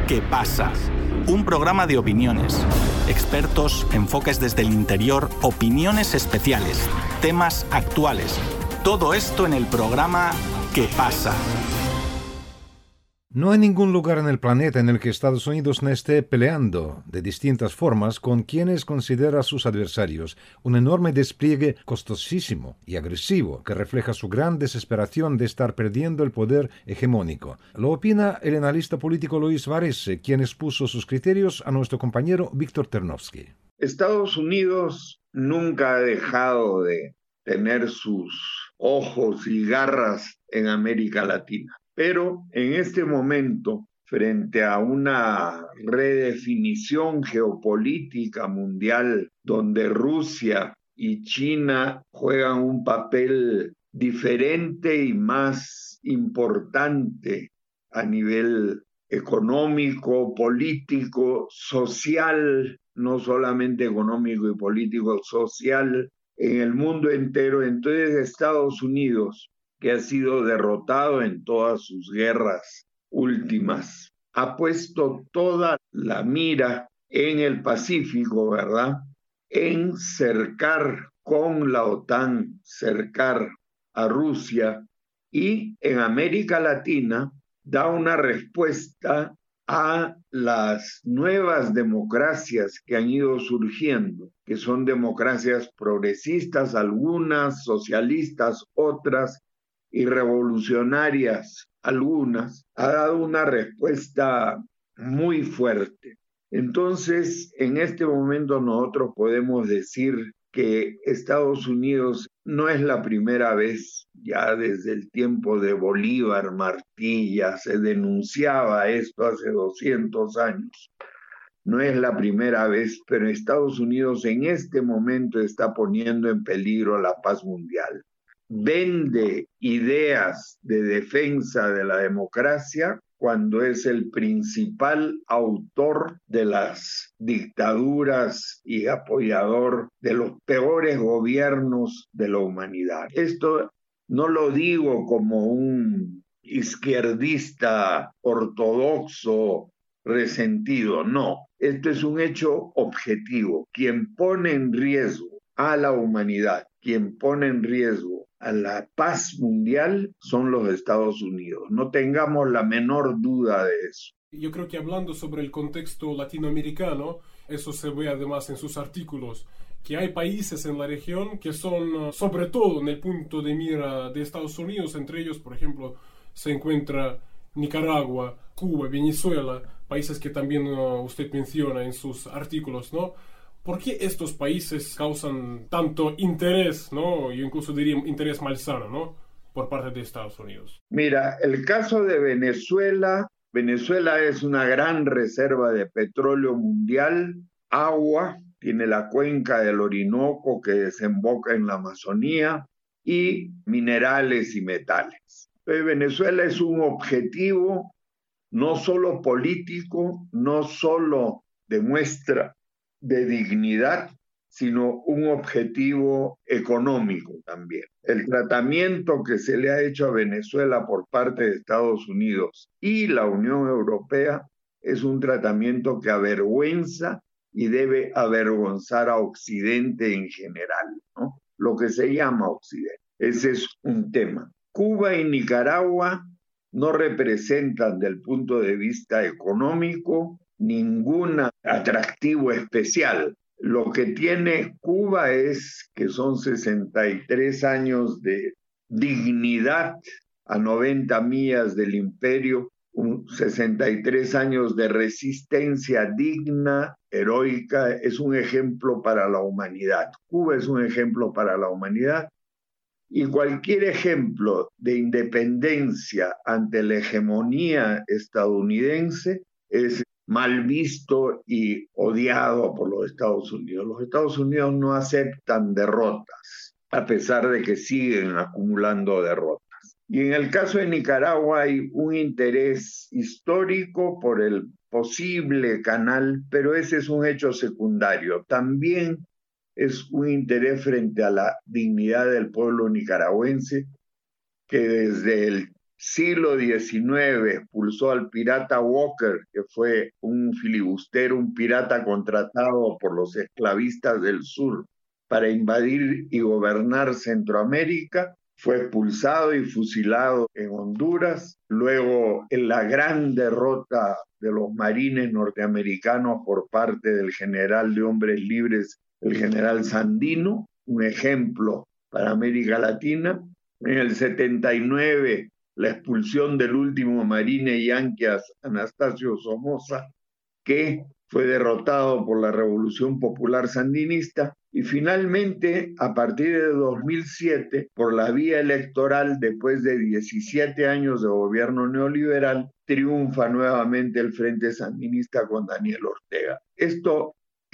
¿Qué pasa? Un programa de opiniones, expertos, enfoques desde el interior, opiniones especiales, temas actuales. Todo esto en el programa ¿Qué pasa? No hay ningún lugar en el planeta en el que Estados Unidos no esté peleando de distintas formas con quienes considera sus adversarios, un enorme despliegue costosísimo y agresivo que refleja su gran desesperación de estar perdiendo el poder hegemónico. Lo opina el analista político Luis Varese, quien expuso sus criterios a nuestro compañero Víctor Ternovsky. Estados Unidos nunca ha dejado de tener sus ojos y garras en América Latina. Pero en este momento, frente a una redefinición geopolítica mundial donde Rusia y China juegan un papel diferente y más importante a nivel económico, político, social, no solamente económico y político, social, en el mundo entero. Entonces Estados Unidos, que ha sido derrotado en todas sus guerras últimas, ha puesto toda la mira en el Pacífico, ¿verdad? En cercar con la OTAN, cercar a Rusia, y en América Latina da una respuesta a las nuevas democracias que han ido surgiendo, que son democracias progresistas, algunas socialistas, otras, y revolucionarias, algunas, ha dado una respuesta muy fuerte. Entonces, en este momento nosotros podemos decir que Estados Unidos no es la primera vez, ya desde el tiempo de Bolívar, Martí, se denunciaba esto hace 200 años. No es la primera vez, pero Estados Unidos en este momento está poniendo en peligro la paz mundial. Vende ideas de defensa de la democracia cuando es el principal autor de las dictaduras y apoyador de los peores gobiernos de la humanidad. Esto no lo digo como un izquierdista ortodoxo resentido, no. Esto es un hecho objetivo. Quien pone en riesgo a la humanidad, quien pone en riesgo a la paz mundial son los Estados Unidos. No tengamos la menor duda de eso. Yo creo que hablando sobre el contexto latinoamericano, eso se ve además en sus artículos, que hay países en la región que son, sobre todo en el punto de mira de Estados Unidos. Entre ellos, por ejemplo, se encuentra Nicaragua, Cuba, Venezuela, países que también usted menciona en sus artículos, ¿no? ¿Por qué estos países causan tanto interés, ¿no? Yo incluso diría interés malsano, ¿no? Por parte de Estados Unidos. Mira, el caso de Venezuela. Venezuela es una gran reserva de petróleo mundial, agua, tiene la cuenca del Orinoco que desemboca en la Amazonía y minerales y metales. Venezuela es un objetivo no solo político, no solo de muestra de dignidad, sino un objetivo económico también. El tratamiento que se le ha hecho a Venezuela por parte de Estados Unidos y la Unión Europea es un tratamiento que avergüenza y debe avergonzar a Occidente en general, ¿no? Lo que se llama Occidente. Ese es un tema. Cuba y Nicaragua no representan, del punto de vista económico, ningún atractivo especial. Lo que tiene Cuba es que son 63 años de dignidad a 90 millas del imperio, 63 años de resistencia digna, heroica. Es un ejemplo para la humanidad. Cuba es un ejemplo para la humanidad. Y cualquier ejemplo de independencia ante la hegemonía estadounidense es mal visto y odiado por los Estados Unidos. Los Estados Unidos no aceptan derrotas, a pesar de que siguen acumulando derrotas. Y en el caso de Nicaragua hay un interés histórico por el posible canal, pero ese es un hecho secundario. También es un interés frente a la dignidad del pueblo nicaragüense, que desde el siglo XIX expulsó al pirata Walker, que fue un filibustero, un pirata contratado por los esclavistas del sur para invadir y gobernar Centroamérica, fue expulsado y fusilado en Honduras. Luego, en la gran derrota de los marines norteamericanos por parte del general de hombres libres, el general Sandino, un ejemplo para América Latina. En el 79, la expulsión del último marine yanqui, Anastasio Somoza, que fue derrotado por la Revolución Popular Sandinista, y finalmente, a partir de 2007, por la vía electoral, después de 17 años de gobierno neoliberal, triunfa nuevamente el Frente Sandinista con Daniel Ortega. Esto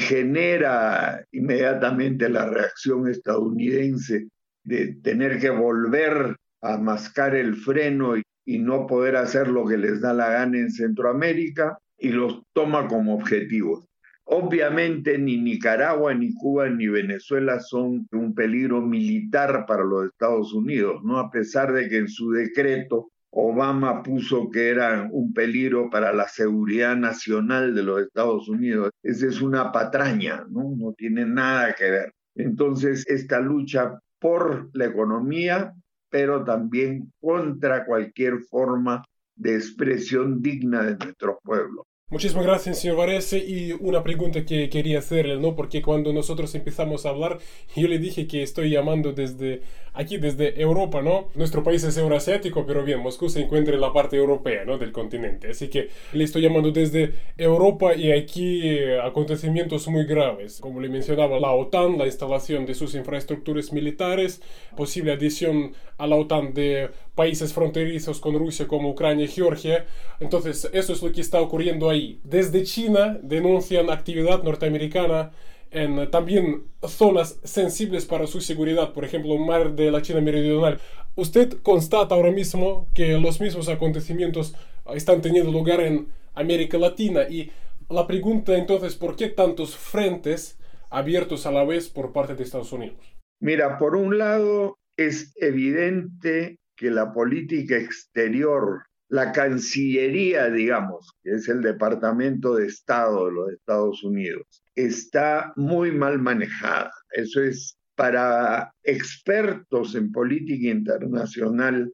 genera inmediatamente la reacción estadounidense de tener que volver a mascar el freno y no poder hacer lo que les da la gana en Centroamérica, y los toma como objetivos. Obviamente ni Nicaragua, ni Cuba, ni Venezuela son un peligro militar para los Estados Unidos, ¿no? A pesar de que en su decreto Obama puso que eran un peligro para la seguridad nacional de los Estados Unidos. Esa es una patraña, ¿no? No tiene nada que ver. Entonces, esta lucha por la economía, pero también contra cualquier forma de expresión digna de nuestro pueblo. Muchísimas gracias, señor Varese. Y una pregunta que quería hacerle, ¿no? Porque cuando nosotros empezamos a hablar, yo le dije que estoy llamando desde aquí, desde Europa, ¿no? Nuestro país es euroasiático, pero bien, Moscú se encuentra en la parte europea, ¿no? Del continente. Así que le estoy llamando desde Europa, y aquí acontecimientos muy graves. Como le mencionaba, la OTAN, la instalación de sus infraestructuras militares, posible adición a la OTAN de países fronterizos con Rusia como Ucrania y Georgia. Entonces, eso es lo que está ocurriendo ahí. Desde China denuncian actividad norteamericana en también zonas sensibles para su seguridad, por ejemplo, mar de la China Meridional. ¿Usted constata ahora mismo que los mismos acontecimientos están teniendo lugar en América Latina? Y la pregunta entonces, ¿por qué tantos frentes abiertos a la vez por parte de Estados Unidos? Mira, por un lado, es evidente que la política exterior, la Cancillería, digamos, que es el Departamento de Estado de los Estados Unidos, está muy mal manejada. Eso es, para expertos en política internacional,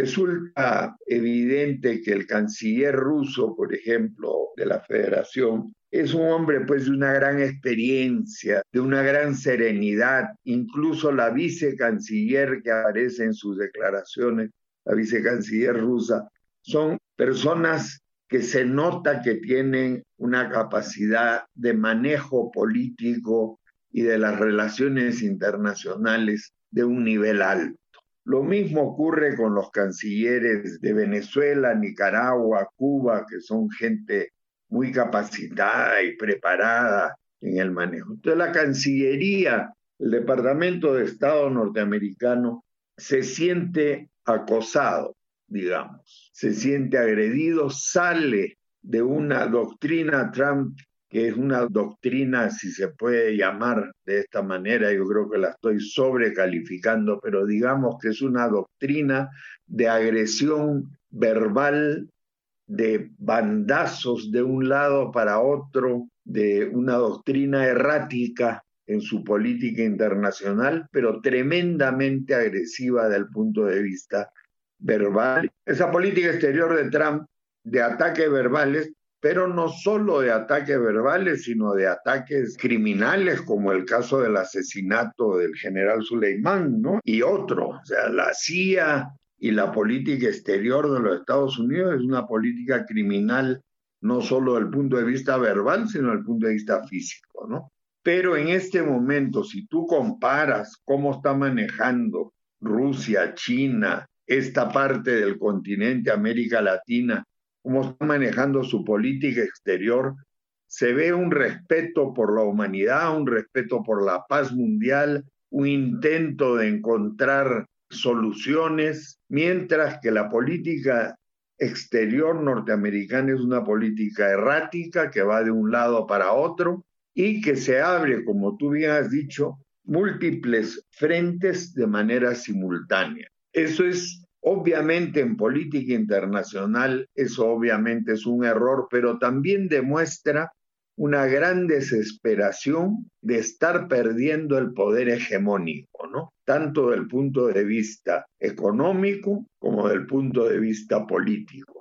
resulta evidente que el canciller ruso, por ejemplo, de la Federación, es un hombre pues de una gran experiencia, de una gran serenidad. Incluso la vicecanciller que aparece en sus declaraciones, la vicecanciller rusa, son personas que se nota que tienen una capacidad de manejo político y de las relaciones internacionales de un nivel alto. Lo mismo ocurre con los cancilleres de Venezuela, Nicaragua, Cuba, que son gente muy capacitada y preparada en el manejo. Entonces la Cancillería, el Departamento de Estado norteamericano, se siente acosado, digamos, se siente agredido, sale de una doctrina Trump, que es una doctrina, si se puede llamar de esta manera, yo creo que la estoy sobrecalificando, pero digamos que es una doctrina de agresión verbal, de bandazos de un lado para otro, de una doctrina errática en su política internacional, pero tremendamente agresiva desde el punto de vista verbal. Esa política exterior de Trump, de ataques verbales, pero no solo de ataques verbales, sino de ataques criminales, como el caso del asesinato del general Soleimán, ¿no? Y otro, o sea, la CIA y la política exterior de los Estados Unidos es una política criminal, no solo desde el punto de vista verbal, sino desde el punto de vista físico, ¿no? Pero en este momento, si tú comparas cómo está manejando Rusia, China, esta parte del continente, América Latina, cómo está manejando su política exterior, se ve un respeto por la humanidad, un respeto por la paz mundial, un intento de encontrar soluciones, mientras que la política exterior norteamericana es una política errática que va de un lado para otro y que se abre, como tú bien has dicho, múltiples frentes de manera simultánea. Eso es Obviamente en política internacional eso obviamente es un error, pero también demuestra una gran desesperación de estar perdiendo el poder hegemónico, ¿no? Tanto del punto de vista económico como del punto de vista político.